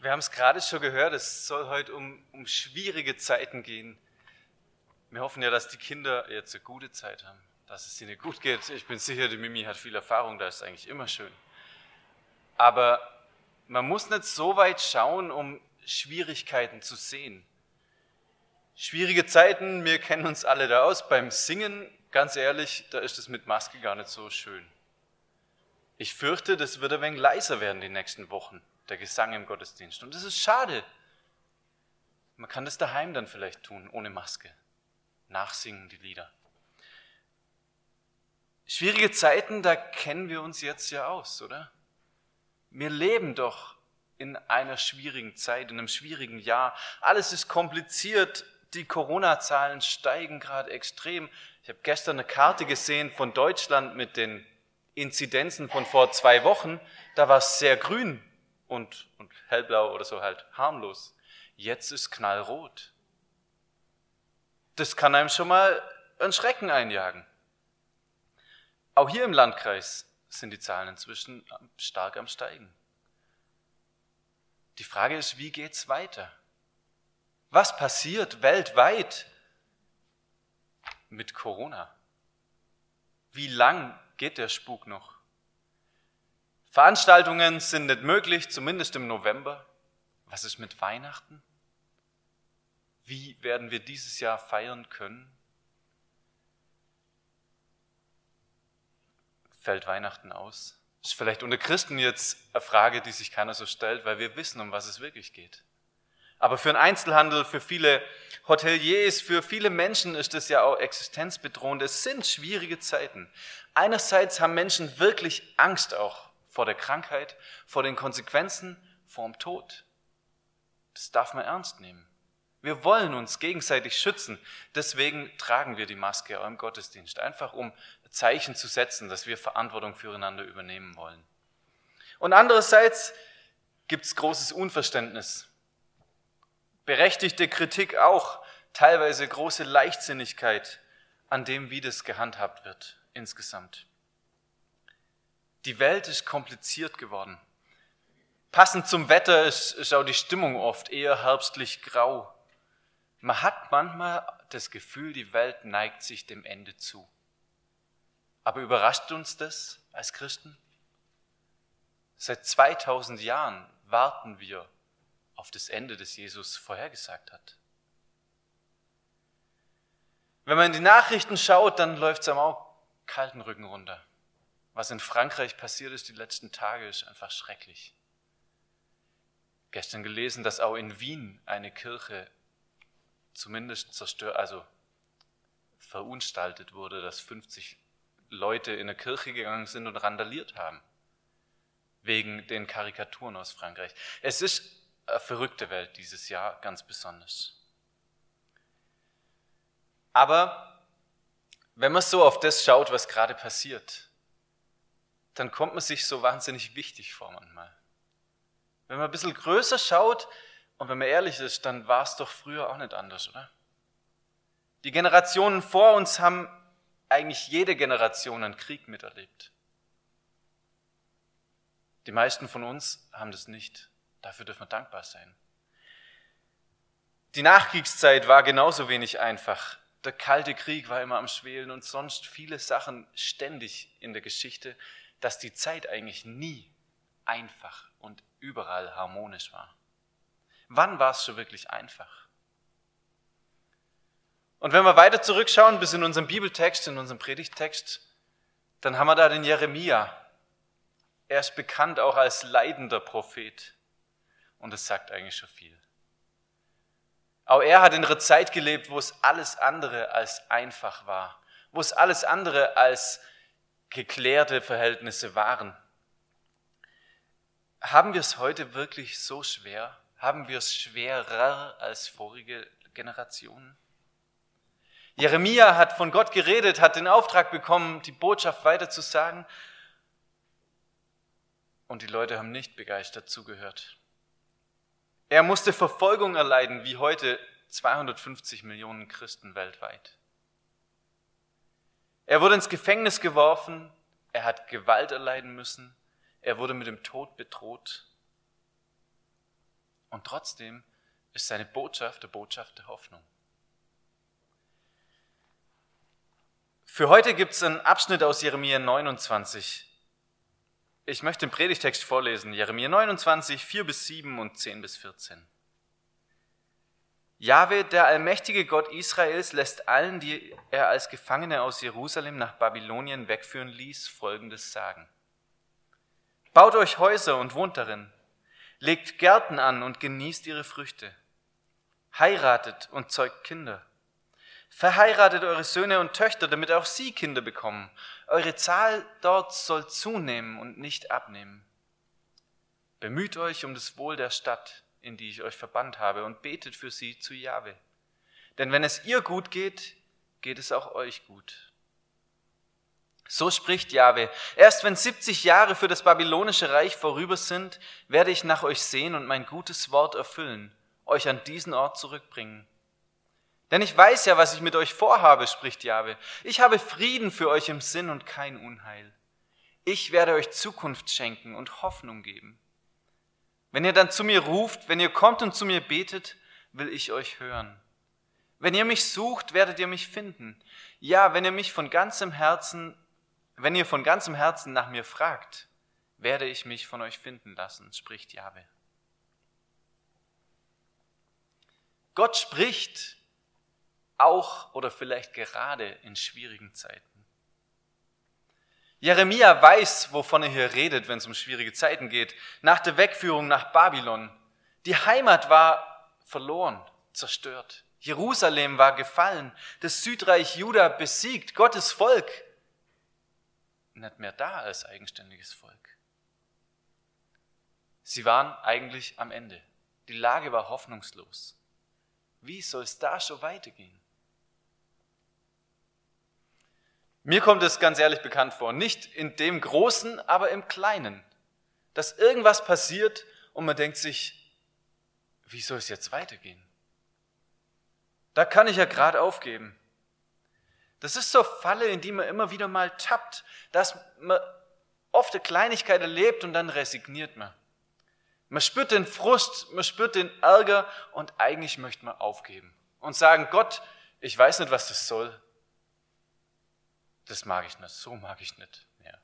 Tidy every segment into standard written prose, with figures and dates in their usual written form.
Wir haben es gerade schon gehört, es soll heute um schwierige Zeiten gehen. Wir hoffen ja, dass die Kinder jetzt eine gute Zeit haben, dass es ihnen gut geht. Ich bin sicher, die Mimi hat viel Erfahrung, da ist es eigentlich immer schön. Aber man muss nicht so weit schauen, um Schwierigkeiten zu sehen. Schwierige Zeiten, wir kennen uns alle da aus. Beim Singen, ganz ehrlich, da ist es mit Maske gar nicht so schön. Ich fürchte, das wird ein wenig leiser werden die nächsten Wochen, der Gesang im Gottesdienst. Und das ist schade. Man kann das daheim dann vielleicht tun, ohne Maske. Nachsingen die Lieder. Schwierige Zeiten, da kennen wir uns jetzt ja aus, oder? Wir leben doch in einer schwierigen Zeit, in einem schwierigen Jahr. Alles ist kompliziert, die Corona-Zahlen steigen gerade extrem. Ich habe gestern eine Karte gesehen von Deutschland mit den Inzidenzen von vor 2 Wochen. Da war es sehr grün und hellblau oder so halt harmlos. Jetzt ist knallrot. Das kann einem schon mal einen Schrecken einjagen. Auch hier im Landkreis sind die Zahlen inzwischen stark am Steigen. Die Frage ist, wie geht's weiter? Was passiert weltweit mit Corona? Wie lang geht der Spuk noch? Veranstaltungen sind nicht möglich, zumindest im November. Was ist mit Weihnachten? Wie werden wir dieses Jahr feiern können? Fällt Weihnachten aus? Das ist vielleicht unter Christen jetzt eine Frage, die sich keiner so stellt, weil wir wissen, um was es wirklich geht. Aber für den Einzelhandel, für viele Hoteliers, für viele Menschen ist das ja auch existenzbedrohend. Es sind schwierige Zeiten. Einerseits haben Menschen wirklich Angst auch vor der Krankheit, vor den Konsequenzen, vor dem Tod. Das darf man ernst nehmen. Wir wollen uns gegenseitig schützen. Deswegen tragen wir die Maske auch im Gottesdienst. Einfach um Zeichen zu setzen, dass wir Verantwortung füreinander übernehmen wollen. Und andererseits gibt es großes Unverständnis. Berechtigte Kritik auch. Teilweise große Leichtsinnigkeit an dem, wie das gehandhabt wird insgesamt. Die Welt ist kompliziert geworden. Passend zum Wetter ist auch die Stimmung oft eher herbstlich grau. Man hat manchmal das Gefühl, die Welt neigt sich dem Ende zu. Aber überrascht uns das als Christen? Seit 2000 Jahren warten wir auf das Ende, das Jesus vorhergesagt hat. Wenn man in die Nachrichten schaut, dann läuft es einem auch kalten Rücken runter. Was in Frankreich passiert ist die letzten Tage, ist einfach schrecklich. Gestern gelesen, dass auch in Wien eine Kirche zumindest verunstaltet wurde, dass 50 Leute in eine Kirche gegangen sind und randaliert haben. Wegen den Karikaturen aus Frankreich. Es ist eine verrückte Welt dieses Jahr, ganz besonders. Aber wenn man so auf das schaut, was gerade passiert, dann kommt man sich so wahnsinnig wichtig vor manchmal. Wenn man ein bisschen größer schaut und wenn man ehrlich ist, dann war es doch früher auch nicht anders, oder? Die Generationen vor uns haben eigentlich jede Generation einen Krieg miterlebt. Die meisten von uns haben das nicht. Dafür dürfen wir dankbar sein. Die Nachkriegszeit war genauso wenig einfach. Der Kalte Krieg war immer am Schwelen und sonst viele Sachen ständig in der Geschichte, dass die Zeit eigentlich nie einfach und überall harmonisch war. Wann war es schon wirklich einfach? Und wenn wir weiter zurückschauen, bis in unserem Bibeltext, in unserem Predigttext, dann haben wir da den Jeremia. Er ist bekannt auch als leidender Prophet. Und das sagt eigentlich schon viel. Auch er hat in einer Zeit gelebt, wo es alles andere als einfach war. Wo es alles andere als geklärte Verhältnisse waren. Haben wir es heute wirklich so schwer? Haben wir es schwerer als vorige Generationen? Jeremia hat von Gott geredet, hat den Auftrag bekommen, die Botschaft weiterzusagen. Und die Leute haben nicht begeistert zugehört. Er musste Verfolgung erleiden, wie heute 250 Millionen Christen weltweit. Er wurde ins Gefängnis geworfen, er hat Gewalt erleiden müssen, er wurde mit dem Tod bedroht. Und trotzdem ist seine Botschaft eine Botschaft der Hoffnung. Für heute gibt es einen Abschnitt aus Jeremia 29. Ich möchte den Predigtext vorlesen. Jeremia 29, 4-7 und 10-14. Jahwe, der allmächtige Gott Israels, lässt allen, die er als Gefangene aus Jerusalem nach Babylonien wegführen ließ, Folgendes sagen. Baut euch Häuser und wohnt darin. Legt Gärten an und genießt ihre Früchte. Heiratet und zeugt Kinder. Verheiratet eure Söhne und Töchter, damit auch sie Kinder bekommen. Eure Zahl dort soll zunehmen und nicht abnehmen. Bemüht euch um das Wohl der Stadt, in die ich euch verbannt habe, und betet für sie zu Jahwe. Denn wenn es ihr gut geht, geht es auch euch gut. So spricht Jahwe: Erst wenn 70 Jahre für das babylonische Reich vorüber sind, werde ich nach euch sehen und mein gutes Wort erfüllen, euch an diesen Ort zurückbringen. Denn ich weiß ja, was ich mit euch vorhabe, spricht Jahwe. Ich habe Frieden für euch im Sinn und kein Unheil. Ich werde euch Zukunft schenken und Hoffnung geben. Wenn ihr dann zu mir ruft, wenn ihr kommt und zu mir betet, will ich euch hören. Wenn ihr mich sucht, werdet ihr mich finden. Ja, wenn ihr von ganzem Herzen nach mir fragt, werde ich mich von euch finden lassen, spricht Jahwe. Gott spricht auch oder vielleicht gerade in schwierigen Zeiten. Jeremia weiß, wovon er hier redet, wenn es um schwierige Zeiten geht. Nach der Wegführung nach Babylon. Die Heimat war verloren, zerstört. Jerusalem war gefallen. Das Südreich Juda besiegt. Gottes Volk nicht mehr da als eigenständiges Volk. Sie waren eigentlich am Ende. Die Lage war hoffnungslos. Wie soll es da schon weitergehen? Mir kommt es ganz ehrlich bekannt vor, nicht in dem Großen, aber im Kleinen, dass irgendwas passiert und man denkt sich, wie soll es jetzt weitergehen? Da kann ich ja gerade aufgeben. Das ist so eine Falle, in die man immer wieder mal tappt, dass man oft eine Kleinigkeit erlebt und dann resigniert man. Man spürt den Frust, man spürt den Ärger und eigentlich möchte man aufgeben und sagen, Gott, ich weiß nicht, was das soll. Das mag ich nicht, so mag ich nicht mehr.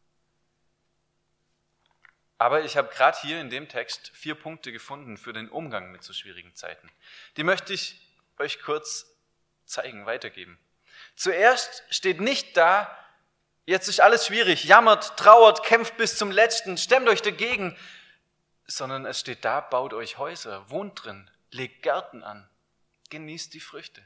Aber ich habe gerade hier in dem Text 4 Punkte gefunden für den Umgang mit so schwierigen Zeiten. Die möchte ich euch kurz zeigen, weitergeben. Zuerst steht nicht da, jetzt ist alles schwierig, jammert, trauert, kämpft bis zum Letzten, stemmt euch dagegen, sondern es steht da, baut euch Häuser, wohnt drin, legt Gärten an, genießt die Früchte.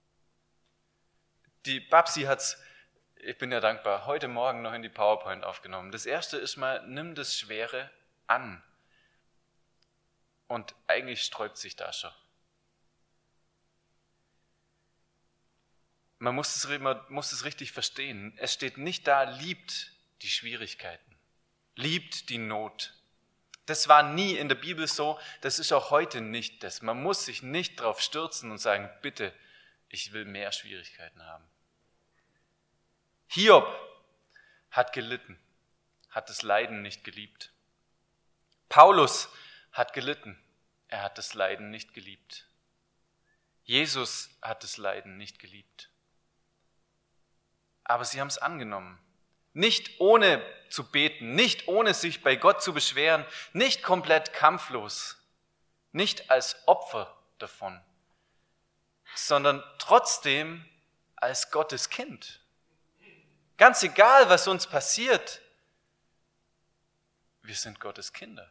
Die Babsi hat's, ich bin ja dankbar, heute Morgen noch in die PowerPoint aufgenommen. Das erste ist mal, nimm das Schwere an. Und eigentlich sträubt sich da schon. Man muss es richtig verstehen. Es steht nicht da, liebt die Schwierigkeiten, liebt die Not. Das war nie in der Bibel so, das ist auch heute nicht das. Man muss sich nicht drauf stürzen und sagen, bitte, ich will mehr Schwierigkeiten haben. Hiob hat gelitten, hat das Leiden nicht geliebt. Paulus hat gelitten, er hat das Leiden nicht geliebt. Jesus hat das Leiden nicht geliebt. Aber sie haben es angenommen. Nicht ohne zu beten, nicht ohne sich bei Gott zu beschweren, nicht komplett kampflos, nicht als Opfer davon, sondern trotzdem als Gottes Kind. Ganz egal, was uns passiert, wir sind Gottes Kinder.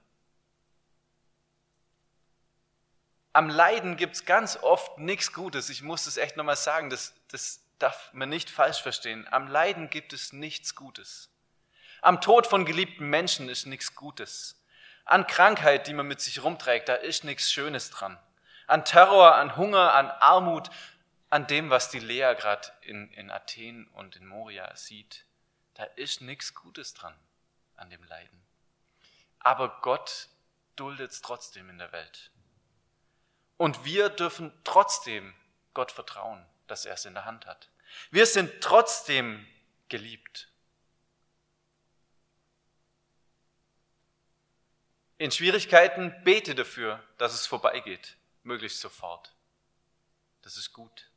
Am Leiden gibt es ganz oft nichts Gutes. Ich muss es echt nochmal sagen, das darf man nicht falsch verstehen. Am Leiden gibt es nichts Gutes. Am Tod von geliebten Menschen ist nichts Gutes. An Krankheit, die man mit sich rumträgt, da ist nichts Schönes dran. An Terror, an Hunger, an Armut, an dem, was die Lea gerade in Athen und in Moria sieht. Da ist nichts Gutes dran an dem Leiden. Aber Gott duldet es trotzdem in der Welt. Und wir dürfen trotzdem Gott vertrauen, dass er es in der Hand hat. Wir sind trotzdem geliebt. In Schwierigkeiten bete dafür, dass es vorbeigeht, möglichst sofort. Das ist gut.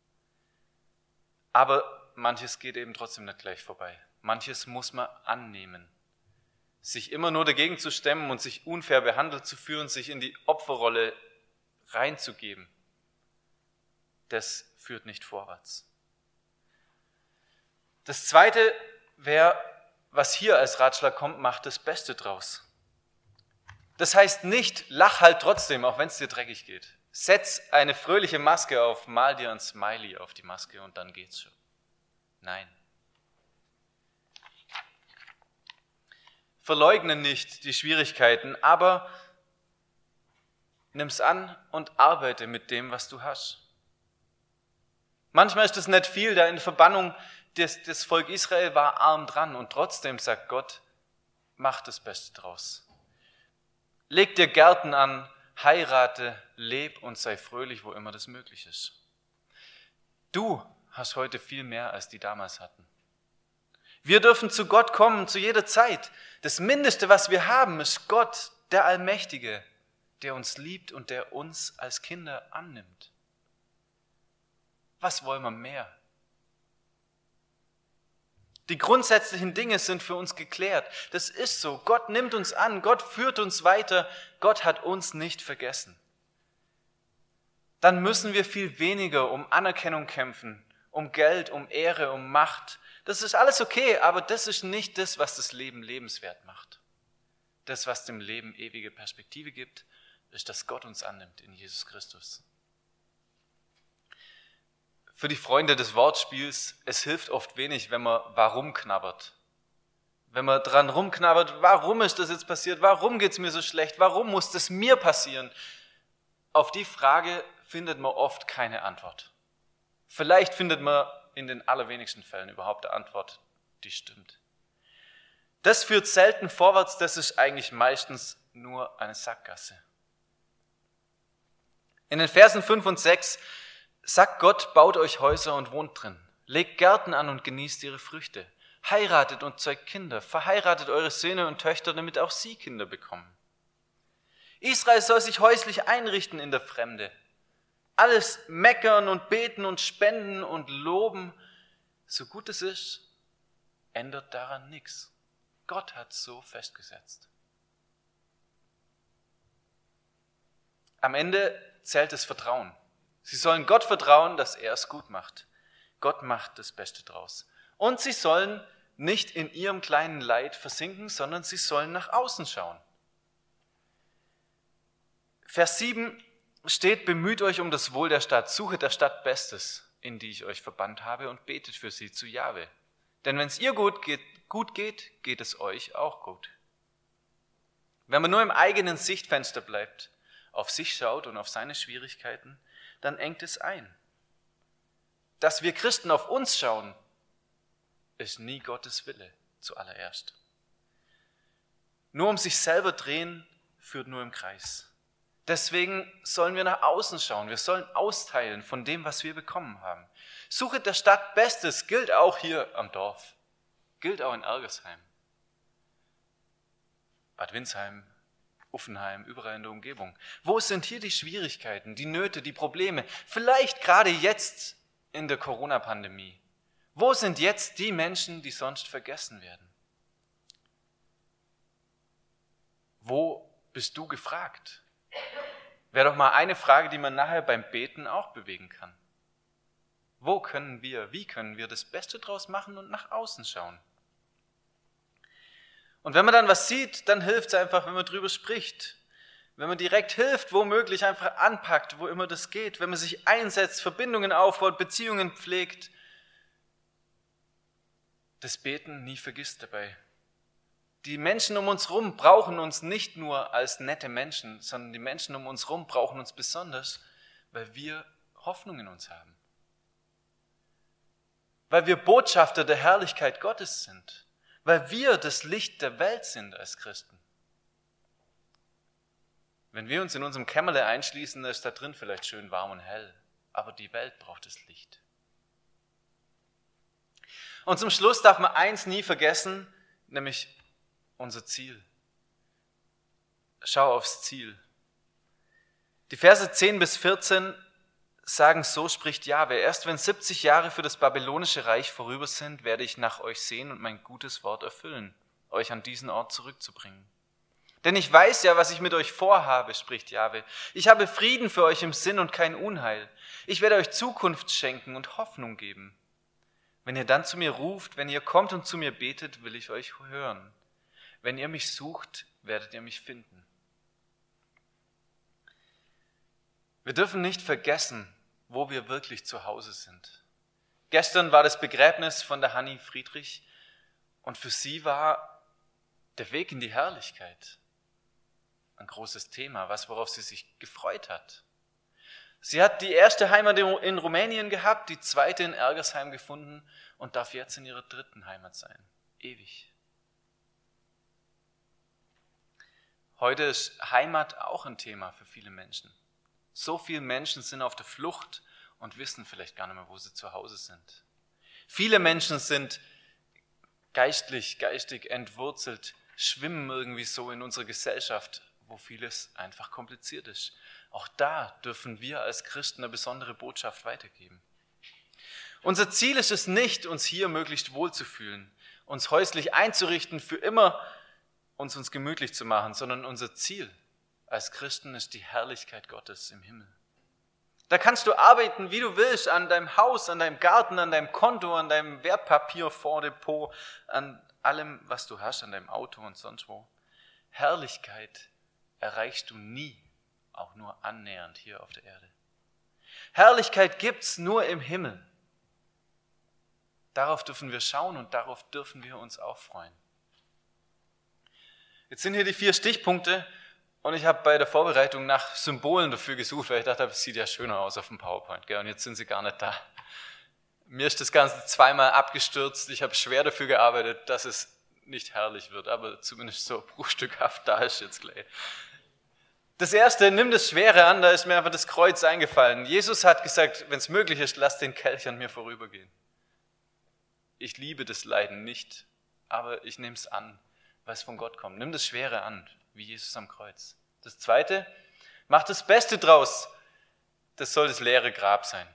Aber manches geht eben trotzdem nicht gleich vorbei. Manches muss man annehmen. Sich immer nur dagegen zu stemmen und sich unfair behandelt zu fühlen, sich in die Opferrolle reinzugeben, das führt nicht vorwärts. Das Zweite wäre, was hier als Ratschlag kommt, mach das Beste draus. Das heißt nicht, lach halt trotzdem, auch wenn es dir dreckig geht. Setz eine fröhliche Maske auf, mal dir ein Smiley auf die Maske und dann geht's schon. Nein. Verleugne nicht die Schwierigkeiten, aber nimm's an und arbeite mit dem, was du hast. Manchmal ist es nicht viel, da in Verbannung, das Volk Israel war arm dran und trotzdem sagt Gott, mach das Beste draus. Leg dir Gärten an, heirate, leb und sei fröhlich, wo immer das möglich ist. Du hast heute viel mehr, als die damals hatten. Wir dürfen zu Gott kommen, zu jeder Zeit. Das Mindeste, was wir haben, ist Gott, der Allmächtige, der uns liebt und der uns als Kinder annimmt. Was wollen wir mehr? Die grundsätzlichen Dinge sind für uns geklärt. Das ist so. Gott nimmt uns an, Gott führt uns weiter, Gott hat uns nicht vergessen. Dann müssen wir viel weniger um Anerkennung kämpfen, um Geld, um Ehre, um Macht. Das ist alles okay, aber das ist nicht das, was das Leben lebenswert macht. Das, was dem Leben ewige Perspektive gibt, ist, dass Gott uns annimmt in Jesus Christus. Für die Freunde des Wortspiels, es hilft oft wenig, wenn man warum knabbert. Wenn man dran rumknabbert, warum ist das jetzt passiert, warum geht es mir so schlecht, warum muss das mir passieren? Auf die Frage findet man oft keine Antwort. Vielleicht findet man in den allerwenigsten Fällen überhaupt eine Antwort, die stimmt. Das führt selten vorwärts, das ist eigentlich meistens nur eine Sackgasse. In den Versen 5 und 6 sagt Gott, baut euch Häuser und wohnt drin. Legt Gärten an und genießt ihre Früchte. Heiratet und zeugt Kinder. Verheiratet eure Söhne und Töchter, damit auch sie Kinder bekommen. Israel soll sich häuslich einrichten in der Fremde. Alles meckern und beten und spenden und loben, so gut es ist, ändert daran nichts. Gott hat so festgesetzt. Am Ende zählt das Vertrauen. Sie sollen Gott vertrauen, dass er es gut macht. Gott macht das Beste draus. Und sie sollen nicht in ihrem kleinen Leid versinken, sondern sie sollen nach außen schauen. Vers 7 steht, bemüht euch um das Wohl der Stadt, suchet der Stadt Bestes, in die ich euch verbannt habe, und betet für sie zu Jahwe. Denn wenn es ihr gut geht, geht es euch auch gut. Wenn man nur im eigenen Sichtfenster bleibt, auf sich schaut und auf seine Schwierigkeiten, dann engt es ein. Dass wir Christen auf uns schauen, ist nie Gottes Wille zuallererst. Nur um sich selber drehen, führt nur im Kreis. Deswegen sollen wir nach außen schauen, wir sollen austeilen von dem, was wir bekommen haben. Suchet der Stadt Bestes, gilt auch hier am Dorf, gilt auch in Ergersheim, Bad Windsheim, Uffenheim, überall in der Umgebung. Wo sind hier die Schwierigkeiten, die Nöte, die Probleme? Vielleicht gerade jetzt in der Corona-Pandemie. Wo sind jetzt die Menschen, die sonst vergessen werden? Wo bist du gefragt? Wäre doch mal eine Frage, die man nachher beim Beten auch bewegen kann. Wie können wir das Beste draus machen und nach außen schauen? Und wenn man dann was sieht, dann hilft es einfach, wenn man drüber spricht. Wenn man direkt hilft, womöglich einfach anpackt, wo immer das geht. Wenn man sich einsetzt, Verbindungen aufbaut, Beziehungen pflegt. Das Beten nie vergisst dabei. Die Menschen um uns herum brauchen uns nicht nur als nette Menschen, sondern die Menschen um uns herum brauchen uns besonders, weil wir Hoffnung in uns haben. Weil wir Botschafter der Herrlichkeit Gottes sind. Weil wir das Licht der Welt sind als Christen. Wenn wir uns in unserem Kämmerle einschließen, dann ist da drin vielleicht schön warm und hell, aber die Welt braucht das Licht. Und zum Schluss darf man eins nie vergessen, nämlich unser Ziel. schau aufs Ziel. Die Verse 10 bis 14 sagen, so spricht Jahwe: Erst wenn 70 Jahre für das babylonische Reich vorüber sind, werde ich nach euch sehen und mein gutes Wort erfüllen, euch an diesen Ort zurückzubringen. Denn ich weiß ja, was ich mit euch vorhabe, spricht Jahwe. Ich habe Frieden für euch im Sinn und kein Unheil. Ich werde euch Zukunft schenken und Hoffnung geben. Wenn ihr dann zu mir ruft, wenn ihr kommt und zu mir betet, will ich euch hören. Wenn ihr mich sucht, werdet ihr mich finden. Wir dürfen nicht vergessen, wo wir wirklich zu Hause sind. Gestern war das Begräbnis von der Hanni Friedrich und für sie war der Weg in die Herrlichkeit ein großes Thema, worauf sie sich gefreut hat. Sie hat die erste Heimat in Rumänien gehabt, die zweite in Ergersheim gefunden und darf jetzt in ihrer dritten Heimat sein. Ewig. Heute ist Heimat auch ein Thema für viele Menschen. So viele Menschen sind auf der Flucht und wissen vielleicht gar nicht mehr, wo sie zu Hause sind. Viele Menschen sind geistig entwurzelt, schwimmen irgendwie so in unserer Gesellschaft, wo vieles einfach kompliziert ist. Auch da dürfen wir als Christen eine besondere Botschaft weitergeben. Unser Ziel ist es nicht, uns hier möglichst wohlzufühlen, uns häuslich einzurichten, für immer uns gemütlich zu machen, sondern unser Ziel als Christen ist die Herrlichkeit Gottes im Himmel. Da kannst du arbeiten, wie du willst, an deinem Haus, an deinem Garten, an deinem Konto, an deinem Wertpapierfondsdepot, an allem, was du hast, an deinem Auto und sonst wo. Herrlichkeit erreichst du nie, auch nur annähernd hier auf der Erde. Herrlichkeit gibt's nur im Himmel. Darauf dürfen wir schauen und darauf dürfen wir uns auch freuen. Jetzt sind hier die 4 Stichpunkte. Und ich habe bei der Vorbereitung nach Symbolen dafür gesucht, weil ich dachte, es sieht ja schöner aus auf dem PowerPoint. Gell? Und jetzt sind sie gar nicht da. Mir ist das Ganze 2-mal abgestürzt. Ich habe schwer dafür gearbeitet, dass es nicht herrlich wird, aber zumindest so bruchstückhaft da ist jetzt gleich. Das erste, nimm das Schwere an, da ist mir einfach das Kreuz eingefallen. Jesus hat gesagt, wenn es möglich ist, lass den Kelch an mir vorübergehen. Ich liebe das Leiden nicht, aber ich nehme es an, weil es von Gott kommt. Nimm das Schwere an, wie Jesus am Kreuz. Das zweite, mach das Beste draus. Das soll das leere Grab sein.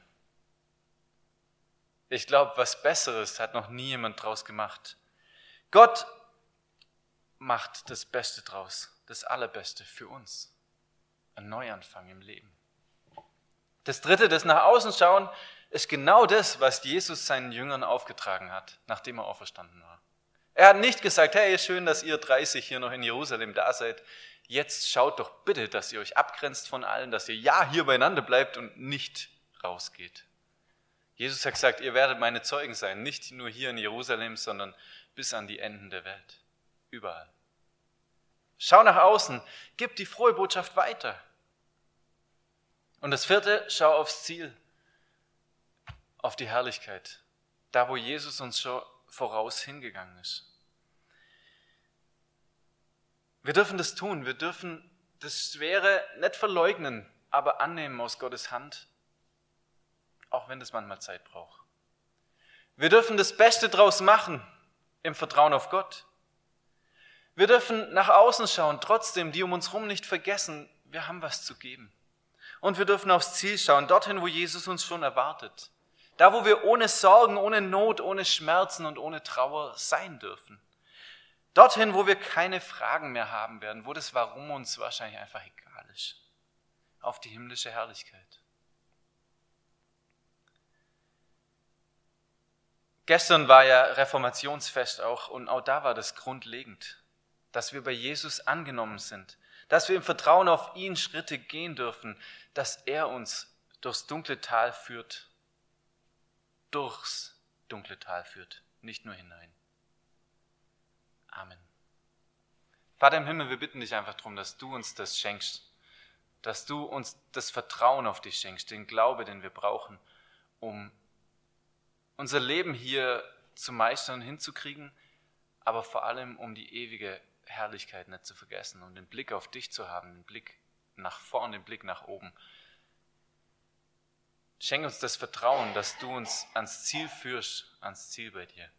Ich glaube, was Besseres hat noch nie jemand draus gemacht. Gott macht das Beste draus, das Allerbeste für uns. Ein Neuanfang im Leben. Das dritte, das nach außen schauen, ist genau das, was Jesus seinen Jüngern aufgetragen hat, nachdem er auferstanden war. Er hat nicht gesagt, hey, schön, dass ihr 30 hier noch in Jerusalem da seid. Jetzt schaut doch bitte, dass ihr euch abgrenzt von allen, dass ihr ja hier beieinander bleibt und nicht rausgeht. Jesus hat gesagt, ihr werdet meine Zeugen sein, nicht nur hier in Jerusalem, sondern bis an die Enden der Welt. Überall. Schau nach außen, gib die frohe Botschaft weiter. Und das vierte, schau aufs Ziel, auf die Herrlichkeit, da wo Jesus uns schon voraus hingegangen ist. Wir dürfen das tun, wir dürfen das Schwere nicht verleugnen, aber annehmen aus Gottes Hand, auch wenn das manchmal Zeit braucht. Wir dürfen das Beste draus machen, im Vertrauen auf Gott. Wir dürfen nach außen schauen, trotzdem die um uns herum nicht vergessen, wir haben was zu geben. Und wir dürfen aufs Ziel schauen, dorthin, wo Jesus uns schon erwartet. Da, wo wir ohne Sorgen, ohne Not, ohne Schmerzen und ohne Trauer sein dürfen. Dorthin, wo wir keine Fragen mehr haben werden, wo das Warum uns wahrscheinlich einfach egal ist. Auf die himmlische Herrlichkeit. Gestern war ja Reformationsfest auch und auch da war das grundlegend, dass wir bei Jesus angenommen sind, dass wir im Vertrauen auf ihn Schritte gehen dürfen, dass er uns durchs dunkle Tal führt. Durchs dunkle Tal führt, nicht nur hinein. Amen. Vater im Himmel, wir bitten dich einfach darum, dass du uns das schenkst, dass du uns das Vertrauen auf dich schenkst, den Glaube, den wir brauchen, um unser Leben hier zu meistern und hinzukriegen, aber vor allem um die ewige Herrlichkeit nicht zu vergessen, um den Blick auf dich zu haben, den Blick nach vorn, den Blick nach oben. Schenk uns das Vertrauen, dass du uns ans Ziel führst, ans Ziel bei dir.